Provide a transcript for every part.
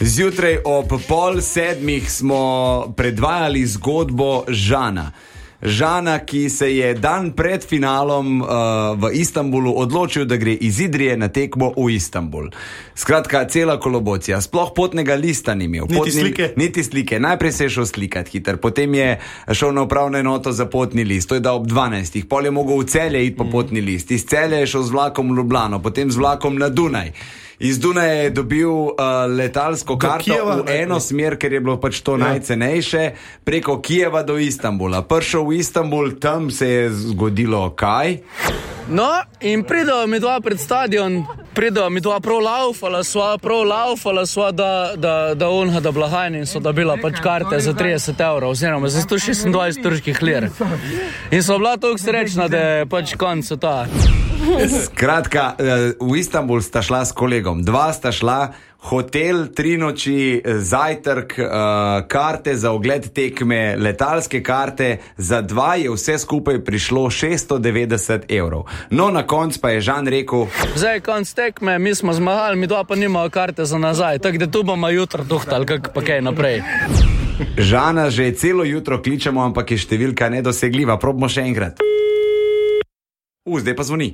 Zjutraj ob 6:30 smo predvajali zgodbo Žana. Žana, ki se je dan pred finalom v Istanbulu odločil, da gre iz Idrije na tekmo v Istanbul. Skratka, cela kolobocija. Sploh potnega lista ni imel. Niti slike. Najprej se je šel slikat hiter, potem je šel na upravno enoto za potni list. To je dal ob 12. Pol je mogel v Celje iti po potni list. Iz Celja je šel z vlakom v Ljubljano, potem z vlakom na Dunaj. Iz Dunaja je dobil letalsko karto v eno smer, ker je bilo pač to najcenejše, preko Kijeva do Istanbula. Prišel v Istanbul, tam se je zgodilo kaj? No, in pridejo mi dva pred stadion, pridejo mi dva prav laufala sva, da onha da blagajni in so dobila pač karte za 30 evrov, oziroma za 126 turških lir. In so bila toliko srečna, da je pač konc ta. Skratka, v Istanbul sta šla s kolegom, dva sta šla, hotel, 3 noči, zajtrk, karte za ogled tekme, letalske karte, za 2 je vse skupaj prišlo 690 evrov. No, na konc pa je Žan rekel: zdaj je konc tekme, mi smo zmagali, mi dva pa nimajo karte za nazaj, tako da tu bomo jutro tuhtali, kak pa kaj naprej. Žana že celo jutro kličemo, ampak je številka nedosegljiva. Probamo še enkrat. Zdaj pa zvoni.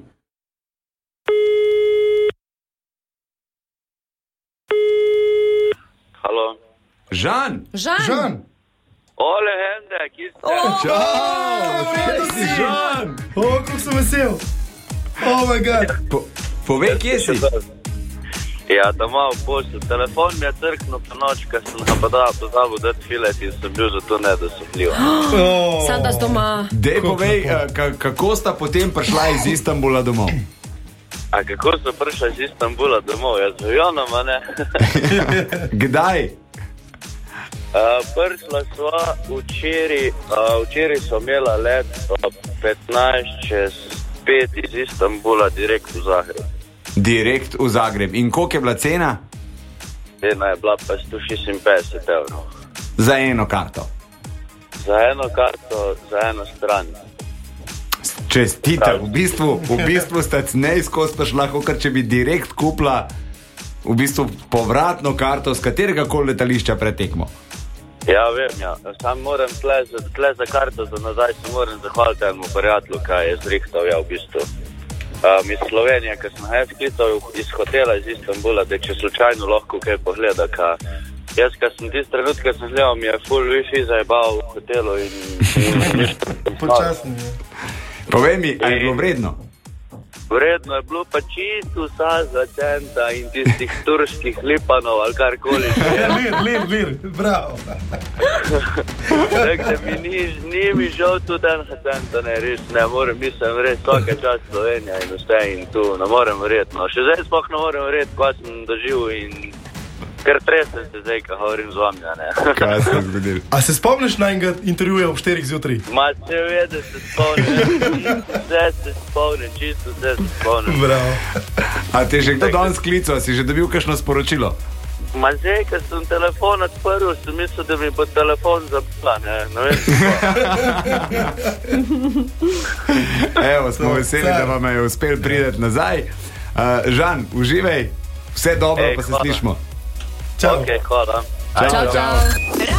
Halo. Žan! Ole, Hende, kje ste? Čau! Kje si, Žan? Kako sem vesel. Oh my god. Povej, kje si? Ja, doma v poštu. Telefon mi je trknil po noč, ker sem pozabil dati filet in sem bil zato nedosupljiv. Sam da z doma. Dej, povej, kako sta potem prišla iz Istanbula domov? A kako so prišla iz Istanbula domov? Ja, z avionom, a ne? Kdaj? Prišla sva včeraj so imela let 15:05 iz Istanbula direkt v Zagreb. Direkt v Zagreb. In koliko je bila cena? Cena je bila pa 156 evrov. Za eno karto? Za eno karto, za eno stran. Čestitam, v bistvu sta cenejsko šla, kot če bi direkt kupila v bistvu povratno karto z katerega koli letališča pred tekmo. Ja, vem, ja. Sam moram tle za karto za nazaj, se moram zahvaliti enemu prijatelju, kaj je zrihtal, ja, v bistvu. Iz Slovenije, ker sem jaz klical iz hotela iz Istanbula, da če slučajno lahko kaj pogleda, ka jaz, kad sem tist trenut, kad sem gledal, mi je full wifi zajebal v hotelu in počasno je. Povej mi, ali je bilo vredno? Vredno je bilo pa čisto vsa začenta in tistih turških lipanov ali karkoli. Lir, bravo. Tako da ni mi žal tudi en centa, ne, res ne morem, mislim res vsaka čas Slovenija in vse in tu, ne morem verjetno. Še zdaj sploh ne morem verjetno, kaj sem doživel in ker tresem se zdaj, ko govorim z vami, ne. Kaj se je zgodilo? A se spomniš na enega intervjuja ob 4 zjutraj? Ma se vede, se spomnim, vse se spomnim, čisto vse se spomnim. Bravo. A te je že kdo danes klical, si že dobil kakšno sporočilo? Ma zdaj, ker sem telefon odprl, sem mislil, da mi bo telefon zapla, ne vem. Evo, smo veseli, da vam je uspel priti nazaj. Žan, uživaj, vse dobro, pa se slišimo. Čau. Ok, hvala. Čau.